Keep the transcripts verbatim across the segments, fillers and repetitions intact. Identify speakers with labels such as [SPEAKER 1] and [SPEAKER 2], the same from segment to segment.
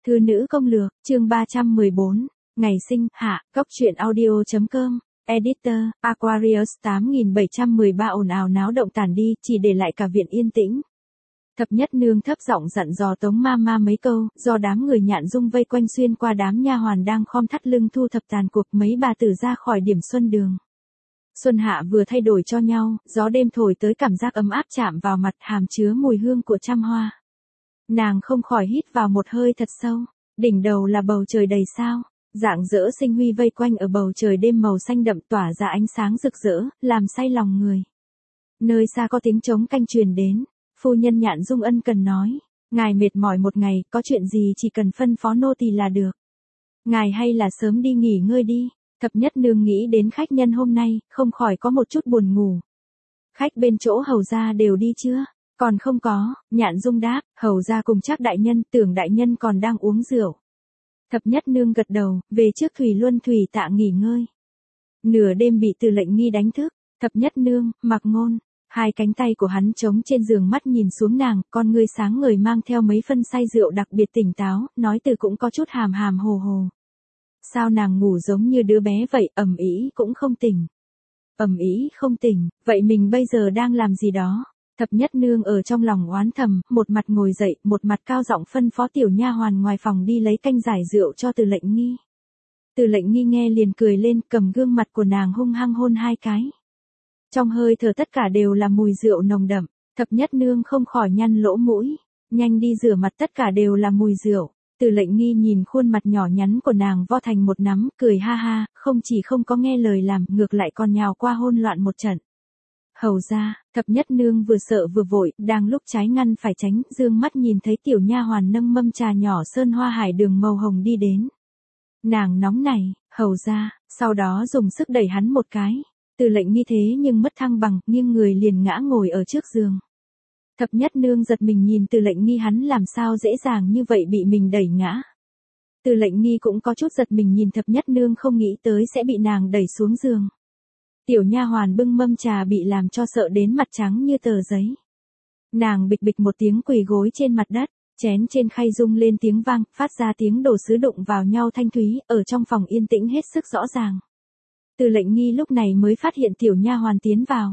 [SPEAKER 1] Thư nữ công lược, chương ba trăm mười bốn, ngày sinh, hạ, góc truyện audio.com, editor, Aquarius tám nghìn bảy trăm mười ba ồn ào náo động tản đi, chỉ để lại cả viện yên tĩnh. Thập nhất nương thấp giọng dặn dò Tống ma ma mấy câu, do đám người Nhạn Dung vây quanh xuyên qua đám nha hoàn đang khom thắt lưng thu thập tàn cuộc, mấy bà tử ra khỏi điểm xuân đường. Xuân hạ vừa thay đổi cho nhau, gió đêm thổi tới cảm giác ấm áp chạm vào mặt, hàm chứa mùi hương của trăm hoa. Nàng không khỏi hít vào một hơi thật sâu, đỉnh đầu là bầu trời đầy sao, rạng rỡ sinh huy vây quanh ở bầu trời đêm màu xanh đậm tỏa ra ánh sáng rực rỡ, làm say lòng người. Nơi xa có tiếng trống canh truyền đến, phu nhân Nhạn Dung ân cần nói, ngài mệt mỏi một ngày, có chuyện gì chỉ cần phân phó nô tỳ là được. Ngài hay là sớm đi nghỉ ngơi đi. Thập nhất nương nghĩ đến khách nhân hôm nay, không khỏi có một chút buồn ngủ. Khách bên chỗ hầu gia đều đi chưa? Còn không có, Nhạn Dung đáp, hầu gia cùng Trác đại nhân, Tưởng đại nhân còn đang uống rượu. Thập nhất nương gật đầu, về trước Thủy Luân Thủy tạ nghỉ ngơi. Nửa đêm bị Từ Lệnh Nghi đánh thức, thập nhất nương, Mặc Ngôn, hai cánh tay của hắn trống trên giường, mắt nhìn xuống nàng, con ngươi sáng ngời mang theo mấy phân say rượu đặc biệt tỉnh táo, nói từ cũng có chút hàm hàm hồ hồ. Sao nàng ngủ giống như đứa bé vậy, ầm ĩ cũng không tỉnh. Ầm ĩ không tỉnh, vậy mình bây giờ đang làm gì đó? Thập nhất nương ở trong lòng oán thầm, một mặt ngồi dậy, một mặt cao giọng phân phó tiểu nha hoàn ngoài phòng đi lấy canh giải rượu cho Từ Lệnh Nghi. Từ Lệnh Nghi nghe liền cười lên, cầm gương mặt của nàng hung hăng hôn hai cái. Trong hơi thở tất cả đều là mùi rượu nồng đậm, thập nhất nương không khỏi nhăn lỗ mũi, nhanh đi rửa mặt, tất cả đều là mùi rượu. Từ Lệnh Nghi nhìn khuôn mặt nhỏ nhắn của nàng vo thành một nắm, cười ha ha, không chỉ không có nghe lời làm, ngược lại còn nhào qua hôn loạn một trận. Hầu ra, thập nhất nương vừa sợ vừa vội, đang lúc trái ngăn phải tránh, dương mắt nhìn thấy tiểu nha hoàn nâng mâm trà nhỏ sơn hoa hải đường màu hồng đi đến. Nàng nóng này, hầu ra, sau đó dùng sức đẩy hắn một cái. Từ Lệnh Nghi thế nhưng mất thăng bằng, nghiêng người liền ngã ngồi ở trước giường. Thập nhất nương giật mình nhìn Từ Lệnh Nghi, hắn làm sao dễ dàng như vậy bị mình đẩy ngã. Từ Lệnh Nghi cũng có chút giật mình nhìn thập nhất nương, không nghĩ tới sẽ bị nàng đẩy xuống giường. Tiểu nha hoàn bưng mâm trà bị làm cho sợ đến mặt trắng như tờ giấy. Nàng bịch bịch một tiếng quỳ gối trên mặt đất, chén trên khay rung lên tiếng vang, phát ra tiếng đồ sứ đụng vào nhau thanh thúy, ở trong phòng yên tĩnh hết sức rõ ràng. Từ Lệnh Nghi lúc này mới phát hiện tiểu nha hoàn tiến vào.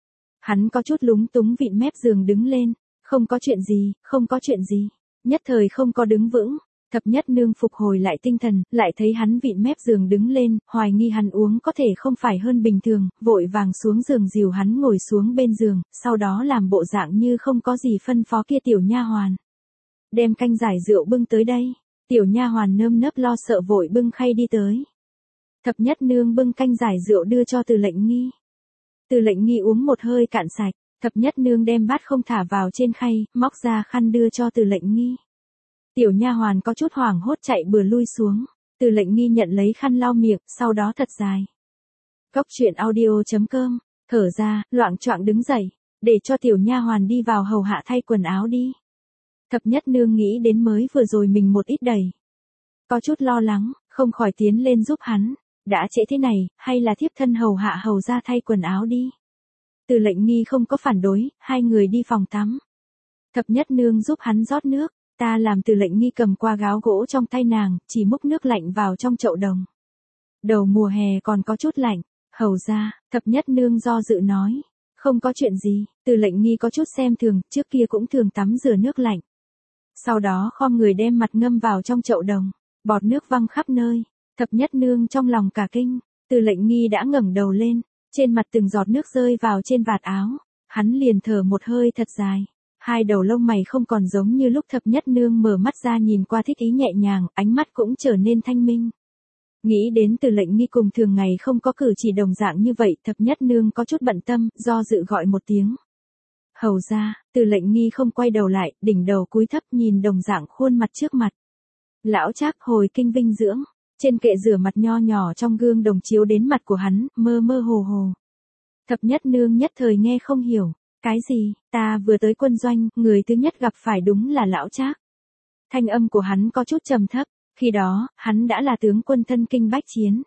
[SPEAKER 1] Hắn có chút lúng túng vịn mép giường đứng lên, không có chuyện gì, không có chuyện gì, nhất thời không có đứng vững. Thập nhất nương phục hồi lại tinh thần, lại thấy hắn vịn mép giường đứng lên, hoài nghi hắn uống có thể không phải hơn bình thường, vội vàng xuống giường dìu hắn ngồi xuống bên giường, sau đó làm bộ dạng như không có gì phân phó kia tiểu nha hoàn. Đem canh giải rượu bưng tới đây, tiểu nha hoàn nơm nớp lo sợ vội bưng khay đi tới. Thập nhất nương bưng canh giải rượu đưa cho Từ Lệnh Nghi. Từ Lệnh Nghi uống một hơi cạn sạch, thập nhất nương đem bát không thả vào trên khay, móc ra khăn đưa cho Từ Lệnh Nghi. Tiểu nha hoàn có chút hoảng hốt chạy bừa lui xuống, Từ Lệnh Nghi nhận lấy khăn lau miệng, sau đó thật dài. Góc truyện audio.com, thở ra, loạng choạng đứng dậy, để cho tiểu nha hoàn đi vào hầu hạ thay quần áo đi. Thập nhất nương nghĩ đến mới vừa rồi mình một ít đầy, có chút lo lắng, không khỏi tiến lên giúp hắn. Đã trễ thế này, hay là thiếp thân hầu hạ hầu ra thay quần áo đi. Từ Lệnh Nghi không có phản đối, hai người đi phòng tắm. Thập nhất nương giúp hắn rót nước, ta làm. Từ Lệnh Nghi cầm qua gáo gỗ trong tay nàng, chỉ múc nước lạnh vào trong chậu đồng. Đầu mùa hè còn có chút lạnh, hầu ra, thập nhất nương do dự nói. Không có chuyện gì, Từ Lệnh Nghi có chút xem thường, trước kia cũng thường tắm rửa nước lạnh. Sau đó khom người đem mặt ngâm vào trong chậu đồng, bọt nước văng khắp nơi. Thập nhất nương trong lòng cả kinh, Từ Lệnh Nghi đã ngẩng đầu lên, trên mặt từng giọt nước rơi vào trên vạt áo, hắn liền thở một hơi thật dài, hai đầu lông mày không còn giống như lúc thập nhất nương mở mắt ra nhìn qua thích ý nhẹ nhàng, ánh mắt cũng trở nên thanh minh. Nghĩ đến Từ Lệnh Nghi cùng thường ngày không có cử chỉ đồng dạng như vậy, thập nhất nương có chút bận tâm, do dự gọi một tiếng. Hầu ra, Từ Lệnh Nghi không quay đầu lại, đỉnh đầu cúi thấp nhìn đồng dạng khuôn mặt trước mặt. Lão Trác hồi kinh vinh dưỡng. Trên kệ rửa mặt nho nhỏ trong gương đồng chiếu đến mặt của hắn, mơ mơ hồ hồ. Thập nhất nương nhất thời nghe không hiểu, cái gì, ta vừa tới quân doanh, người thứ nhất gặp phải đúng là Lão Trác. Thanh âm của hắn có chút trầm thấp, khi đó, hắn đã là tướng quân thân kinh bách chiến.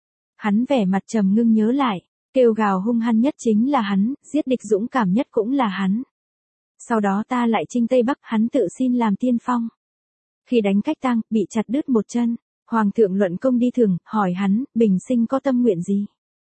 [SPEAKER 1] Hắn vẻ mặt trầm ngưng nhớ lại, kêu gào hung hăng nhất chính là hắn, giết địch dũng cảm nhất cũng là hắn. Sau đó ta lại chinh Tây Bắc, hắn tự xin làm tiên phong. Khi đánh cách tang, bị chặt đứt một chân, Hoàng thượng luận công đi thường, hỏi hắn, bình sinh có tâm nguyện gì?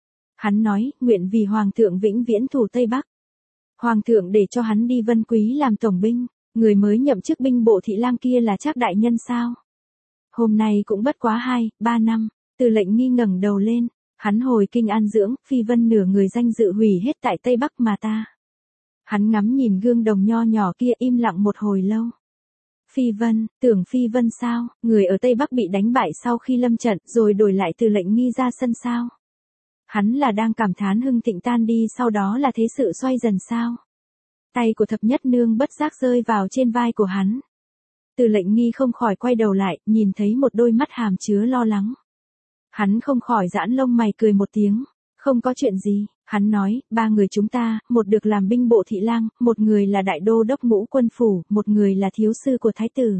[SPEAKER 1] Hắn nói, nguyện vì Hoàng thượng vĩnh viễn thủ Tây Bắc. Hoàng thượng để cho hắn đi Vân Quý làm tổng binh, người mới nhậm chức binh bộ thị lang kia là Trác đại nhân sao? Hôm nay cũng bất quá hai, ba năm, Từ Lệnh Nghi ngẩng đầu lên, hắn hồi kinh an dưỡng, Phi Vân nửa người danh dự hủy hết tại Tây Bắc mà ta. Hắn ngắm nhìn gương đồng nho nhỏ kia im lặng một hồi lâu. Phi Vân, tưởng Phi Vân sao, người ở Tây Bắc bị đánh bại sau khi lâm trận rồi đổi lại Từ Lệnh Nghi ra sân sao? Hắn là đang cảm thán hưng thịnh tan đi sau đó là thế sự xoay dần sao? Tay của thập nhất nương bất giác rơi vào trên vai của hắn. Từ Lệnh Nghi không khỏi quay đầu lại, nhìn thấy một đôi mắt hàm chứa lo lắng. Hắn không khỏi giãn lông mày cười một tiếng, không có chuyện gì, hắn nói, ba người chúng ta, một được làm binh bộ thị lang, một người là đại đô đốc ngũ quân phủ, một người là thiếu sư của thái tử.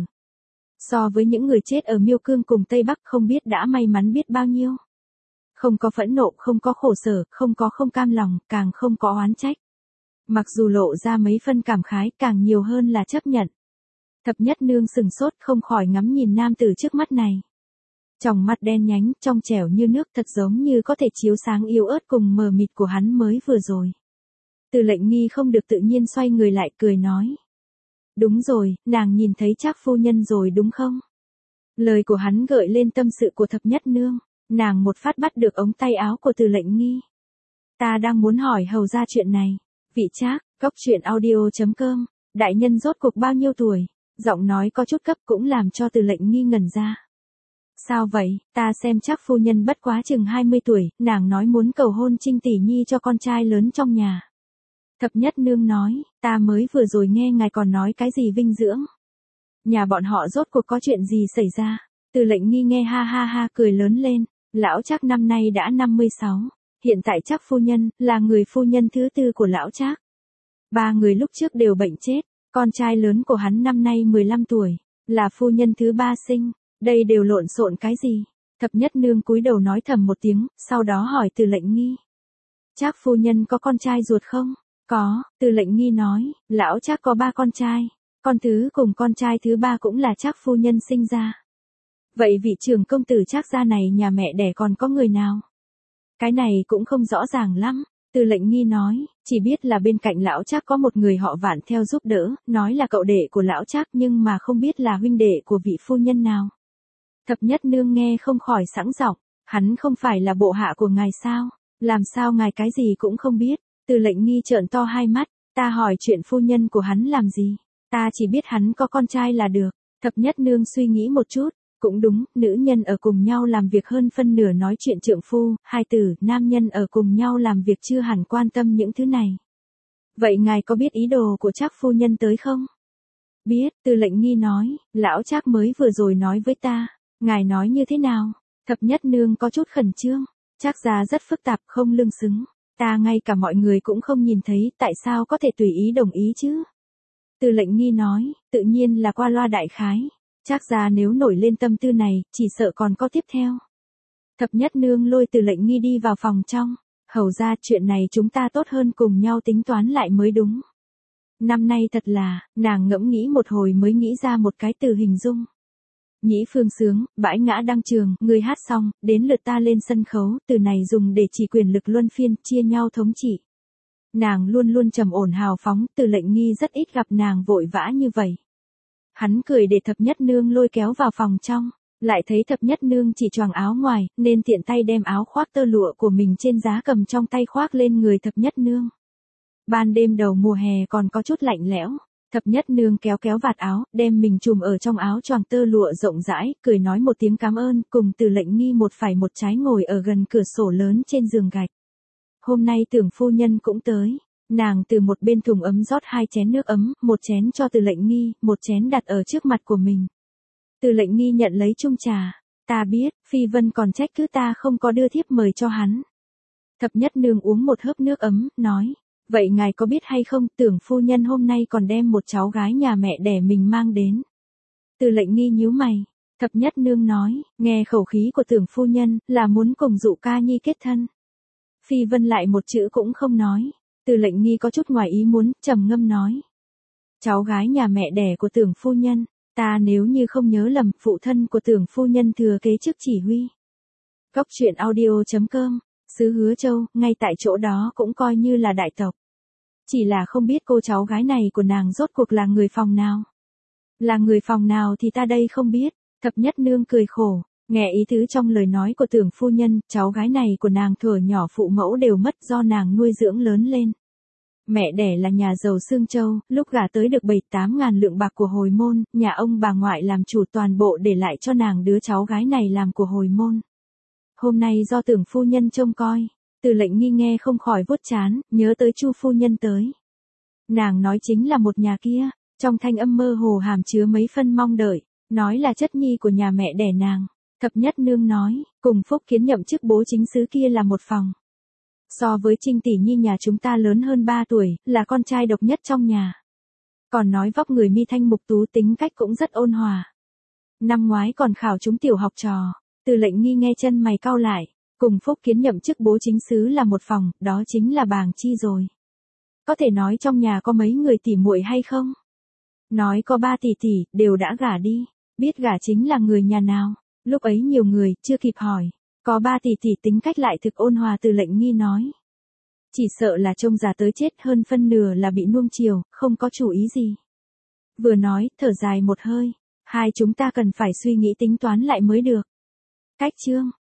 [SPEAKER 1] So với những người chết ở Miêu Cương cùng Tây Bắc không biết đã may mắn biết bao nhiêu. Không có phẫn nộ, không có khổ sở, không có không cam lòng, càng không có oán trách. Mặc dù lộ ra mấy phân cảm khái, càng nhiều hơn là chấp nhận. Thập nhất nương sừng sốt không khỏi ngắm nhìn nam tử trước mắt này. Tròng mắt đen nhánh, trong trẻo như nước thật giống như có thể chiếu sáng yếu ớt cùng mờ mịt của hắn mới vừa rồi. Từ Lệnh Nghi không được tự nhiên xoay người lại cười nói. Đúng rồi, nàng nhìn thấy Trác phu nhân rồi đúng không? Lời của hắn gợi lên tâm sự của thập nhất nương, nàng một phát bắt được ống tay áo của Từ Lệnh Nghi. Ta đang muốn hỏi hầu ra chuyện này. Vị Trác, góc truyện audio chấm com, đại nhân rốt cuộc bao nhiêu tuổi? Giọng nói có chút cấp cũng làm cho Từ Lệnh Nghi ngẩn ra. Sao vậy, ta xem Trác phu nhân bất quá chừng hai mươi tuổi, nàng nói muốn cầu hôn Trinh tỷ nhi cho con trai lớn trong nhà. Thập nhất nương nói, ta mới vừa rồi nghe ngài còn nói cái gì vinh dưỡng. Nhà bọn họ rốt cuộc có chuyện gì xảy ra? Từ Lệnh Nghi nghe ha ha ha cười lớn lên, lão Trác năm nay đã năm mươi sáu, hiện tại Trác phu nhân là người phu nhân thứ tư của lão Trác. Ba người lúc trước đều bệnh chết, con trai lớn của hắn năm nay mười lăm tuổi, là phu nhân thứ ba sinh, đây đều lộn xộn cái gì? Thập nhất nương cúi đầu nói thầm một tiếng, sau đó hỏi Từ Lệnh Nghi. Trác phu nhân có con trai ruột không? Có, Từ Lệnh Nghi nói, lão Trác có ba con trai, con thứ cùng con trai thứ ba cũng là Trác phu nhân sinh ra. Vậy vị trưởng công tử Trác gia này nhà mẹ đẻ còn có người nào? Cái này cũng không rõ ràng lắm. Từ Lệnh Nghi nói, chỉ biết là bên cạnh lão Trác có một người họ Vạn theo giúp đỡ, nói là cậu đệ của lão Trác nhưng mà không biết là huynh đệ của vị phu nhân nào. Thập nhất nương nghe không khỏi sẵn giọng, hắn không phải là bộ hạ của ngài sao, làm sao ngài cái gì cũng không biết. Từ Lệnh Nghi trợn to hai mắt, ta hỏi chuyện phu nhân của hắn làm gì, ta chỉ biết hắn có con trai là được. Thập nhất nương suy nghĩ một chút, cũng đúng, nữ nhân ở cùng nhau làm việc hơn phân nửa nói chuyện trượng phu, hai tử, nam nhân ở cùng nhau làm việc chưa hẳn quan tâm những thứ này. Vậy ngài có biết ý đồ của Trác phu nhân tới không? Biết, Từ Lệnh Nghi nói, lão Trác mới vừa rồi nói với ta, ngài nói như thế nào? Thập nhất nương có chút khẩn trương, Trác gia rất phức tạp không lương xứng, ta ngay cả mọi người cũng không nhìn thấy, tại sao có thể tùy ý đồng ý chứ? Từ Lệnh Nghi nói, tự nhiên là qua loa đại khái. Trác gia nếu nổi lên tâm tư này, chỉ sợ còn có tiếp theo. Thập nhất nương lôi Từ Lệnh Nghi đi vào phòng trong, hầu ra chuyện này chúng ta tốt hơn cùng nhau tính toán lại mới đúng. Năm nay thật là, nàng ngẫm nghĩ một hồi mới nghĩ ra một cái từ hình dung. Nhĩ phương sướng, bãi ngã đăng trường, người hát xong, đến lượt ta lên sân khấu, từ này dùng để chỉ quyền lực luân phiên, chia nhau thống trị. Nàng luôn luôn trầm ổn hào phóng, Từ Lệnh Nghi rất ít gặp nàng vội vã như vậy. Hắn cười để thập nhất nương lôi kéo vào phòng trong, lại thấy thập nhất nương chỉ choàng áo ngoài, nên tiện tay đem áo khoác tơ lụa của mình trên giá cầm trong tay khoác lên người thập nhất nương. Ban đêm đầu mùa hè còn có chút lạnh lẽo, thập nhất nương kéo kéo vạt áo, đem mình trùm ở trong áo choàng tơ lụa rộng rãi, cười nói một tiếng cảm ơn, cùng Từ Lệnh Nghi một phải một trái ngồi ở gần cửa sổ lớn trên giường gạch. Hôm nay tưởng phu nhân cũng tới. Nàng từ một bên thùng ấm rót hai chén nước ấm, một chén cho Từ Lệnh Nghi, một chén đặt ở trước mặt của mình. Từ Lệnh Nghi nhận lấy chung trà. Ta biết, Phi Vân còn trách cứ ta không có đưa thiếp mời cho hắn. Thập nhất nương uống một hớp nước ấm, nói. Vậy ngài có biết hay không, tưởng phu nhân hôm nay còn đem một cháu gái nhà mẹ đẻ mình mang đến. Từ Lệnh Nghi nhíu mày. Thập nhất nương nói, nghe khẩu khí của tưởng phu nhân, là muốn cùng Dụ Ca Nhi kết thân. Phi Vân lại một chữ cũng không nói. Từ Lệnh Nghi có chút ngoài ý muốn, trầm ngâm nói. Cháu gái nhà mẹ đẻ của tưởng phu nhân, Ta nếu như không nhớ lầm, phụ thân của Tưởng phu nhân thừa kế chức chỉ huy. Góc truyện audio.com, xứ Hứa Châu, ngay tại chỗ đó cũng coi như là đại tộc. Chỉ là không biết cô cháu gái này của nàng rốt cuộc là người phòng nào. Là người phòng nào thì ta đây không biết. Thập nhất nương cười khổ, nghe ý tứ trong lời nói của Tưởng phu nhân, cháu gái này của nàng thuở nhỏ phụ mẫu đều mất do nàng nuôi dưỡng lớn lên. Mẹ đẻ là nhà giàu Sương Châu, lúc gả tới được bảy tám ngàn lượng bạc của hồi môn, nhà ông bà ngoại làm chủ toàn bộ để lại cho nàng đứa cháu gái này làm của hồi môn. Hôm nay do Tưởng phu nhân trông coi, Từ Lệnh Nghi nghe không khỏi vuốt trán, nhớ tới Chu phu nhân tới. Nàng nói chính là một nhà kia, trong thanh âm mơ hồ hàm chứa mấy phân mong đợi, nói là chất nhi của nhà mẹ đẻ nàng. Thập nhất nương nói, cùng Phúc Kiến nhậm chức bố chính xứ kia là một phòng. So với Trinh tỷ nhi nhà chúng ta lớn hơn ba tuổi, là con trai độc nhất trong nhà. Còn nói vóc người mi thanh mục tú, tính cách cũng rất ôn hòa. Năm ngoái còn khảo chúng tiểu học trò. Từ Lệnh Nghi nghe chân mày cau lại, cùng Phúc Kiến nhậm chức bố chính xứ là một phòng, đó chính là Bàng Chi rồi. Có thể nói trong nhà có mấy người tỷ muội hay không? Nói có ba tỷ tỷ, đều đã gả đi. Biết gả chính là người nhà nào? Lúc ấy nhiều người, chưa kịp hỏi. Có ba tỷ tỷ tính cách lại thực ôn hòa. Từ Lệnh Nghi nói. Chỉ sợ là trông già tới chết, hơn phân nửa là bị nuông chiều, không có chủ ý gì. Vừa nói, thở dài một hơi. Hai chúng ta cần phải suy nghĩ tính toán lại mới được. Cách chương.